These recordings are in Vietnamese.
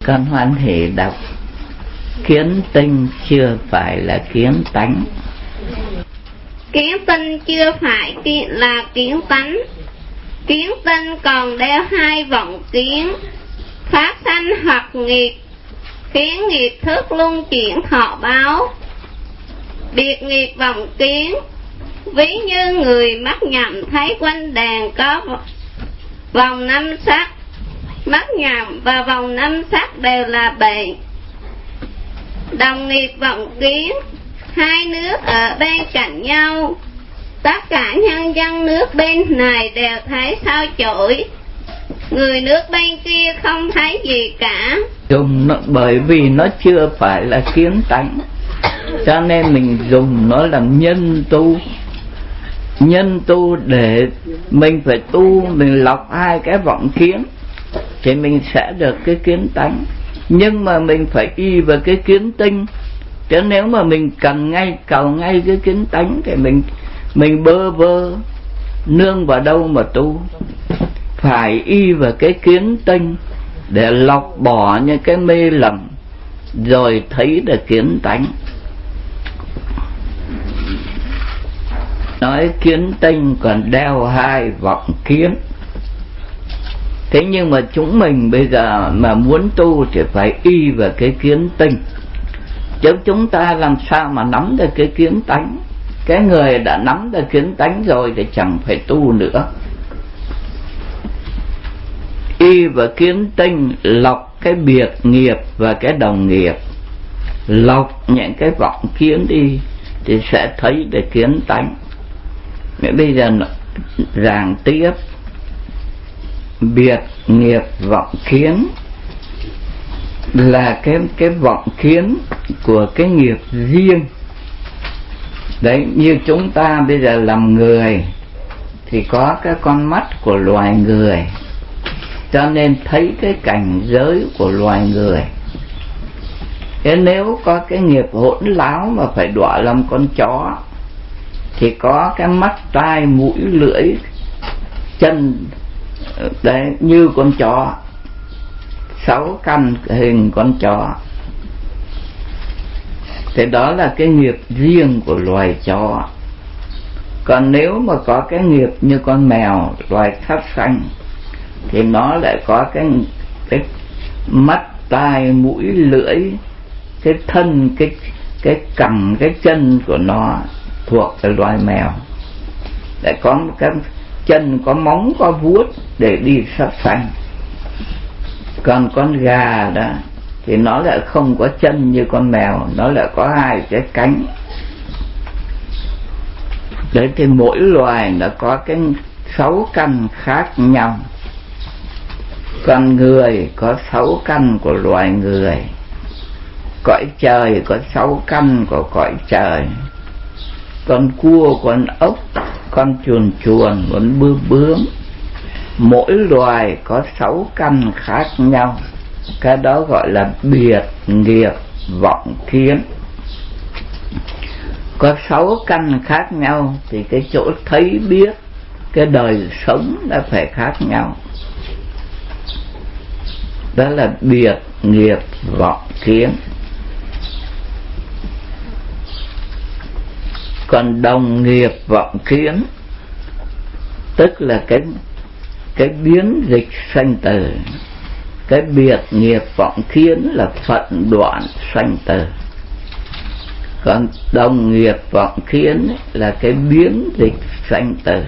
Con hoan hỷ đọc kiến tinh chưa phải là kiến tánh. Kiến tinh chưa phải là kiến tánh. Kiến tinh còn đeo hai vọng kiến, phát sanh hoặc nghiệp, khiến nghiệp thức luân chuyển thọ báo. Biệt nghiệp vọng kiến, ví như người mắt nhầm thấy quanh đàn có vòng năm sắc, mắt nhầm và vòng năm sắc đều là bệnh. Đồng nghiệp vọng kiến, hai nước ở bên cạnh nhau, tất cả nhân dân nước bên này đều thấy sao chổi, người nước bên kia không thấy gì cả. Bởi vì nó chưa phải là kiến tánh, cho nên mình dùng nó làm nhân tu. Nhân tu để mình phải tu, mình lọc hai cái vọng kiến thì mình sẽ được cái kiến tánh. Nhưng mà mình phải y vào cái kiến tinh, chứ nếu mà mình cầu ngay cái kiến tánh thì mình bơ vơ nương vào đâu mà tu. Phải y vào cái kiến tinh để lọc bỏ những cái mê lầm, rồi thấy được kiến tánh. Nói kiến tinh còn đeo hai vọng kiến. Thế nhưng mà chúng mình bây giờ mà muốn tu thì phải y vào cái kiến tinh, chứ chúng ta làm sao mà nắm được cái kiến tánh. Cái người đã nắm được kiến tánh rồi thì chẳng phải tu nữa. Y vào kiến tinh, lọc cái biệt nghiệp và cái đồng nghiệp, lọc những cái vọng kiến đi thì sẽ thấy được kiến tánh. Bây giờ giảng tiếp biệt nghiệp vọng kiến là cái vọng kiến của cái nghiệp riêng. Đấy, như chúng ta bây giờ làm người thì có cái con mắt của loài người, cho nên thấy cái cảnh giới của loài người. Thế nếu có cái nghiệp hỗn láo mà phải đọa làm con chó thì có cái mắt, tai, mũi, lưỡi, chân đấy như con chó, 6 căn hình con chó. Thế đó là cái nghiệp riêng của loài chó. Còn nếu mà có cái nghiệp như con mèo, loài sát sanh, thì nó lại có cái mắt, tai, mũi, lưỡi, cái thân, cái cẳng, cái chân của nó thuộc về loài mèo. Lại có một cái chân có móng có vuốt để đi sát sanh. Còn con gà đó thì nó lại không có chân như con mèo, nó lại có hai cái cánh. Đấy, thì mỗi loài nó có cái 6 căn khác nhau. Con người có 6 căn của loài người, cõi trời có 6 căn của cõi trời, con cua, con ốc, con chuồn chuồn, con bướm. Mỗi loài có 6 căn khác nhau. Cái đó gọi là biệt nghiệp vọng kiến. Có 6 căn khác nhau thì cái chỗ thấy biết, cái đời sống đã phải khác nhau. Đó là biệt nghiệp vọng kiến. Còn đồng nghiệp vọng kiến tức là cái biến dịch sanh tử. Cái biệt nghiệp vọng kiến là phận đoạn sanh tử. Còn đồng nghiệp vọng kiến là cái biến dịch sanh tử.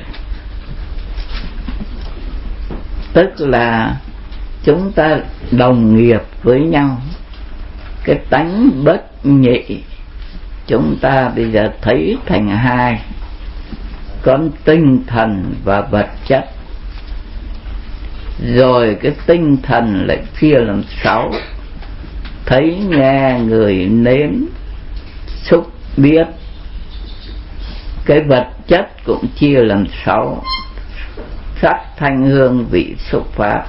Tức là chúng ta đồng nghiệp với nhau, cái tánh bất nhị chúng ta bây giờ thấy thành hai, con tinh thần và vật chất. Rồi cái tinh thần lại chia làm 6, thấy, nghe, ngửi, nếm, xúc, biết. Cái vật chất cũng chia làm 6, sắc, thanh, hương, vị, xúc, pháp.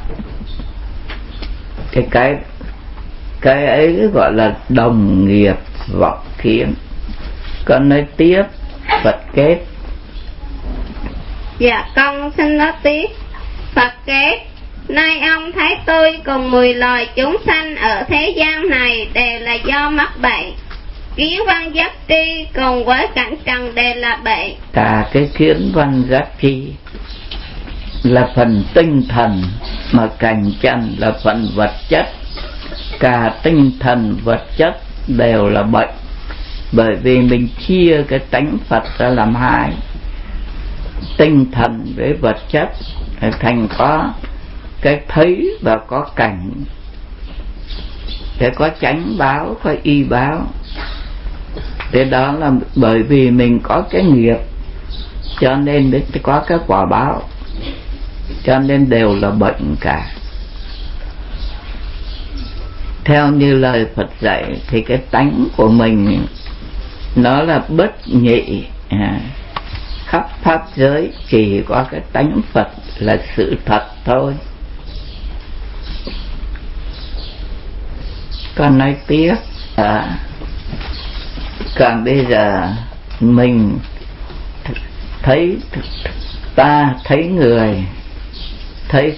Cái ấy gọi là đồng nghiệp vọng kiến. Con nói tiếp Phật kết. Dạ con xin nói tiếp Phật kết. Nay ông thấy tôi cùng 10 loài chúng sanh ở thế gian này đều là do mắc bệnh. Kiến văn giác tri cùng với cảnh trần đều là bệnh. Cả cái kiến văn giác tri là phần tinh thần, mà cảnh trần là phần vật chất. Cả tinh thần vật chất đều là bệnh, bởi vì mình chia cái tánh Phật ra làm hai, tinh thần với vật chất, thành có cái thấy và có cảnh, để có chánh báo, có y báo. Thế đó là bởi vì mình có cái nghiệp, cho nên mới có cái quả báo, cho nên đều là bệnh cả. Theo như lời Phật dạy thì cái tánh của mình nó là bất nhị, khắp pháp giới chỉ có cái tánh Phật là sự thật thôi. Con nói tiếp, còn bây giờ mình thấy, ta thấy người, thấy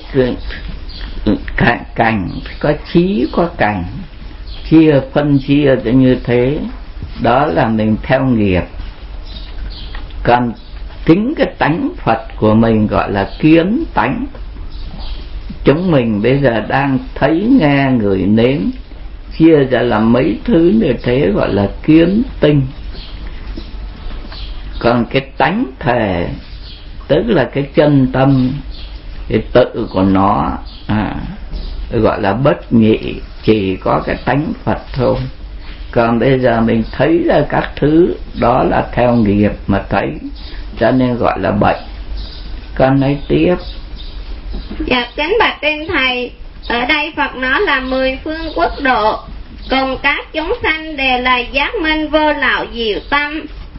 cảnh, có trí có cảnh, phân chia như thế, đó là mình theo nghiệp. Còn chính cái tánh Phật của mình gọi là kiến tánh. Chúng mình bây giờ đang thấy, nghe, ngửi, nếm, chia ra làm mấy thứ như thế gọi là kiến tinh. Còn cái tánh thể, tức là cái chân tâm, cái tự của nó, gọi là bất nhị, chỉ có cái tánh Phật thôi. Còn bây giờ mình thấy ra các thứ đó là theo nghiệp mà thấy, cho nên gọi là bệnh. Con nói tiếp. Dạ, kính bạch trên thầy, ở đây Phật nói là 10 phương quốc độ, cùng các chúng sanh đều là giác minh vô lậu diệu tâm.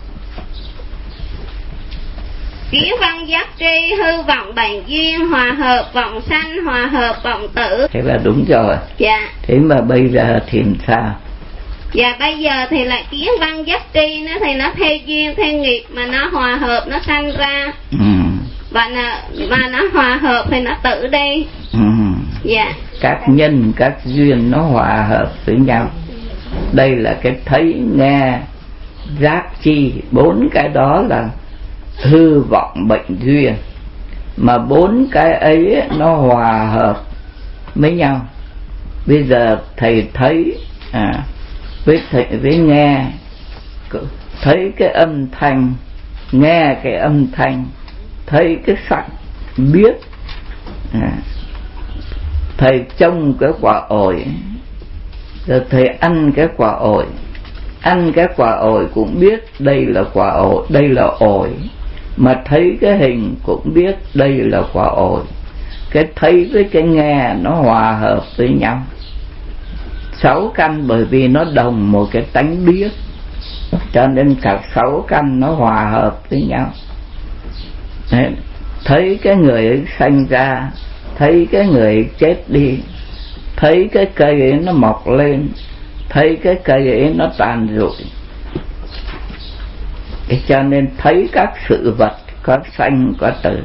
Kiến văn giác tri hư vọng bệnh duyên, hòa hợp vọng sanh, hòa hợp vọng tử. Thế là đúng rồi. Dạ. Thế mà bây giờ thì sao? Dạ, bây giờ thì là kiến văn giác tri nó thì nó theo duyên, theo nghiệp mà nó hòa hợp, nó sanh ra. Và mà nó hòa hợp thì nó tự đi. Dạ. Các nhân, các duyên nó hòa hợp với nhau. Đây là cái thấy, nghe, giác, chi, 4 cái đó là hư vọng bệnh duyên. Mà 4 cái ấy nó hòa hợp với nhau. Bây giờ thầy thấy, với nghe, thấy cái âm thanh, nghe cái âm thanh, thấy cái sắc, biết. Thầy trông cái quả ổi, rồi thầy ăn cái quả ổi, ăn cái quả ổi cũng biết đây là quả ổi, đây là ổi. Mà thấy cái hình cũng biết đây là quả ổi. Cái thấy với cái nghe nó hòa hợp với nhau. 6 căn bởi vì nó đồng một cái tánh biết, cho nên cả 6 căn nó hòa hợp với nhau. Đấy. Thấy cái người ấy sanh ra, thấy cái người ấy chết đi, thấy cái cây ấy nó mọc lên, thấy cái cây ấy nó tàn rụi. Cho nên thấy các sự vật có sanh có tử.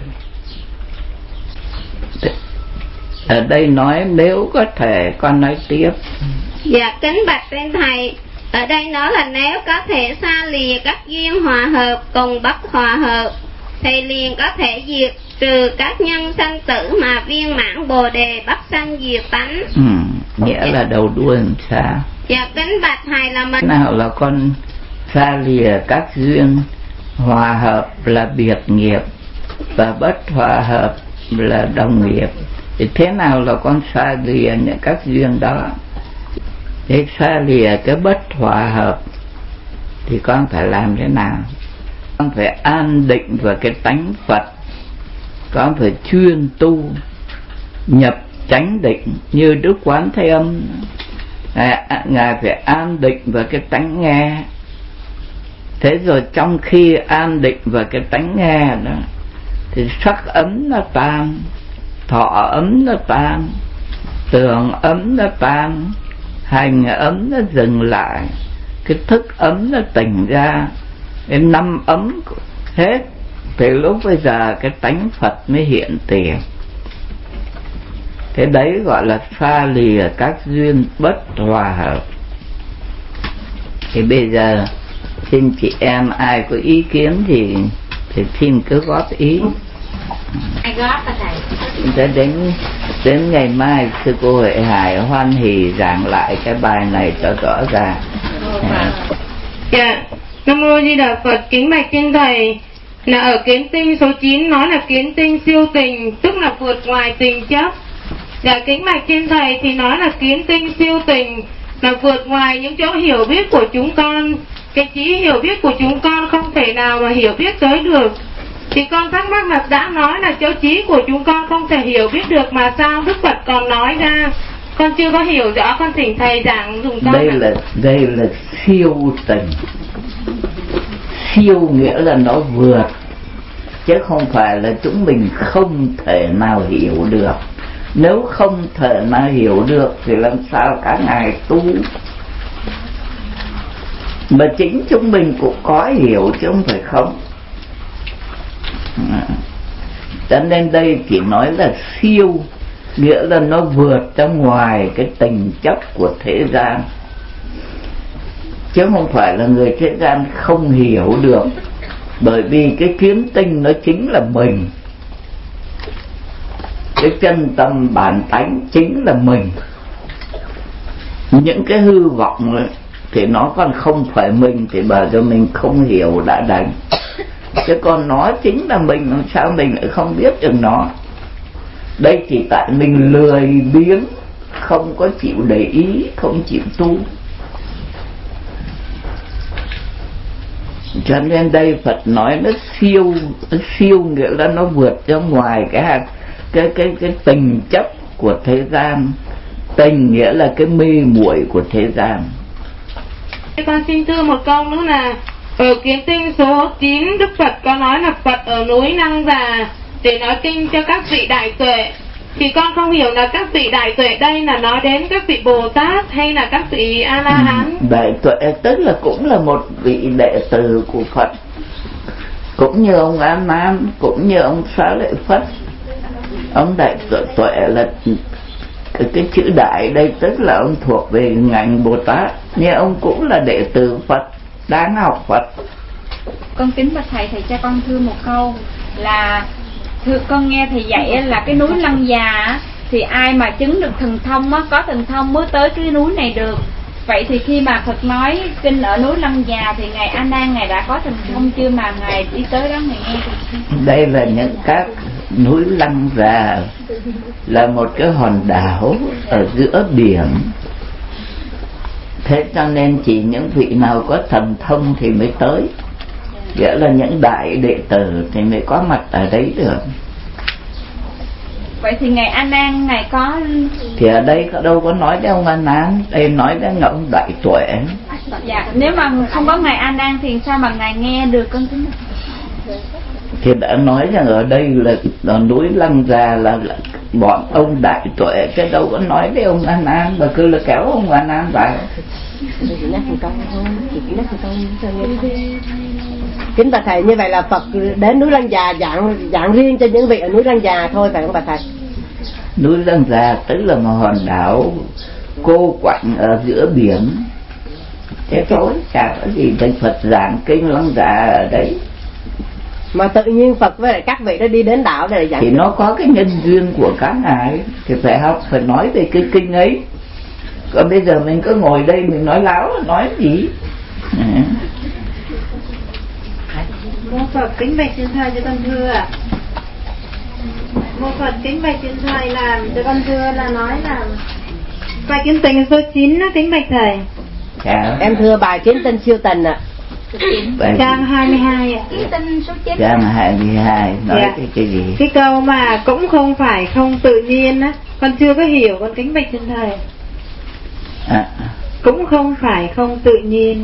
Ở đây nói nếu có thể, con nói tiếp. Dạ, kính bạch trên thầy, ở đây nói là nếu có thể xa lìa các duyên hòa hợp cùng bất hòa hợp, thì liền có thể diệt trừ các nhân sanh tử mà viên mãn bồ đề bất sanh diệt tánh. Nghĩa là đầu đuôi làm sao? Dạ, kính bạch thầy là mình nào là con xa lìa các duyên hòa hợp là biệt nghiệp, và bất hòa hợp là đồng nghiệp. Thì thế nào là con xa lìa những các duyên đó? Để xa lìa cái bất hòa hợp thì con phải làm thế nào? Con phải an định vào cái tánh Phật, con phải chuyên tu nhập chánh định như Đức Quán Thế Âm. Ngài phải an định vào cái tánh nghe. Thế rồi trong khi an định vào cái tánh nghe đó, thì sắc ấm nó tan, thọ ấm nó tan, tưởng ấm nó tan, hành ấm nó dừng lại, cái thức ấm nó tỉnh ra, cái 5 ấm hết. Thì lúc bây giờ cái tánh Phật mới hiện tiền. Cái đấy gọi là pha lìa các duyên bất hòa hợp. Thì bây giờ xin chị em ai có ý kiến gì thì xin cứ góp ý. Ai góp à thầy? Đến ngày mai sư cô Huệ Hải hoan hỉ giảng lại cái bài này cho rõ ràng. Dạ, Nam mô Di Đà Phật. Kính bạch trên thầy, là ở kiến tinh số 9 nói là kiến tinh siêu tình, tức là vượt ngoài tình chấp. Dạ, kính bạch trên thầy thì nói là kiến tinh siêu tình là vượt ngoài những chỗ hiểu biết của chúng con. Cái trí hiểu biết của chúng con không thể nào mà hiểu biết tới được. Thì con thắc mắc là đã nói là chỗ trí của chúng con không thể hiểu biết được, mà sao Đức Phật còn nói ra? Con chưa có hiểu rõ, con thỉnh thầy giảng dùng con. Đây là siêu tình. Siêu nghĩa là nó vượt, chứ không phải là chúng mình không thể nào hiểu được. Nếu không thể nào hiểu được thì làm sao các ngài tu? Mà chính chúng mình cũng có hiểu chứ không phải không. Cho nên đây chỉ nói là siêu, nghĩa là nó vượt ra ngoài cái tình chấp của thế gian, chứ không phải là người thế gian không hiểu được. Bởi vì cái kiến tinh nó chính là mình, cái chân tâm bản tánh chính là mình. Những cái hư vọng ấy, thì nó còn không phải mình thì bảo cho mình không hiểu đã đành. Chứ còn nó chính là mình, làm sao mình lại không biết được nó? Đây chỉ tại mình lười biếng, không có chịu để ý, không chịu tu. Cho nên đây Phật nói nó siêu nghĩa là nó vượt ra ngoài cái tình chấp của thế gian. Tình nghĩa là cái mê muội của thế gian. Con xin thưa một câu nữa là ở kiến tinh số 9 Đức Phật có nói là Phật ở núi Năng Già để nói kinh cho các vị đại tuệ. Thì con không hiểu là các vị đại tuệ đây là nói đến các vị Bồ Tát hay là các vị A-la-hán? Đại tuệ tức là cũng là một vị đệ tử của Phật, cũng như ông A Nan, cũng như ông Xá Lợi Phất. Ông đại tuệ là cái chữ đại đây tức là ông thuộc về ngành Bồ Tát, nhưng ông cũng là đệ tử Phật, đáng học Phật. Con kính bạch thầy, thầy cho con thưa một câu là con nghe thầy dạy là cái núi Lăng Già thì ai mà chứng được thần thông á, có thần thông mới tới cái núi này được. Vậy thì khi mà Phật nói kinh ở núi Lăng Già thì ngài A Nan ngài đã có thần thông chưa mà ngài đi tới đó ngài nghe thì... Đây là những các núi Lăng Già là một cái hòn đảo ở giữa biển. Thế cho nên chỉ những vị nào có thần thông thì mới tới, nghĩa là những đại đệ tử thì mới có mặt ở đấy được. Vậy thì ngài A Nan ngài có... Thì ở đây đâu có nói đến ông A Nan, đây nói đến ông đại tuệ. Dạ, nếu mà không có ngài A Nan thì sao mà ngài nghe được con kính? Thì đã nói rằng ở đây là núi Lăng Già là bọn ông đại tuệ, chứ đâu có nói đến ông A Nan, mà cứ là kéo ông A Nan vào. Kính bạch thầy, như vậy là Phật đến núi Lăng Già dạng riêng cho những vị ở núi Lăng Già thôi phải không bạch thầy? Núi Lăng Già tức là một hòn đảo cô quạnh ở giữa biển. Thế thôi, chả có gì để Phật giảng kinh Lăng Già ở đấy. Mà tự nhiên Phật với lại các vị đã đi đến đảo để giảng. Thì nó có cái nhân duyên của các ngài, thì phải học, phải nói về cái kinh ấy. Còn bây giờ mình cứ ngồi đây mình nói láo, nói gì? Mô Phật kính bạch trên thầy cho con thưa ạ. Mô Phật kính bạch trên thầy là cho con thưa là nói là bài kiến tình số 9 đó, kính bạch thầy. Dạ. Em thưa bài kiến tinh siêu tình ạ. Trang 22 ạ. Kiến tinh số 9. Trang 22 nói dạ. Cái gì? Cái câu mà cũng không phải không tự nhiên á, con chưa có hiểu, con kính bạch trên thầy. Cũng không phải không tự nhiên.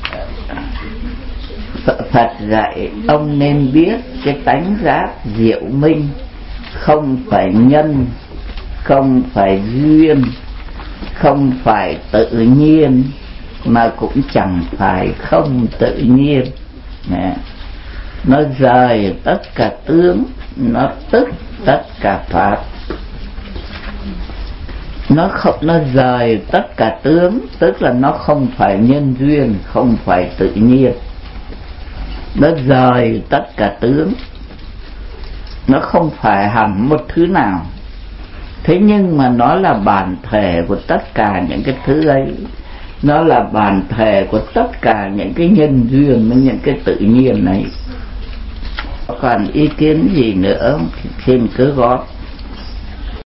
Phật dạy ông nên biết cái tánh giác diệu minh, không phải nhân, không phải duyên, không phải tự nhiên, mà cũng chẳng phải không tự nhiên. Nó rời tất cả tướng, nó tức tất cả pháp. nó rời tất cả tướng, tức là nó không phải nhân duyên, không phải tự nhiên, nó rời tất cả tướng, nó không phải hẳn một thứ nào. Thế nhưng mà nó là bản thể của tất cả những cái thứ ấy, nó là bản thể của tất cả những cái nhân duyên với những cái tự nhiên này. Còn ý kiến gì nữa xin cứ góp.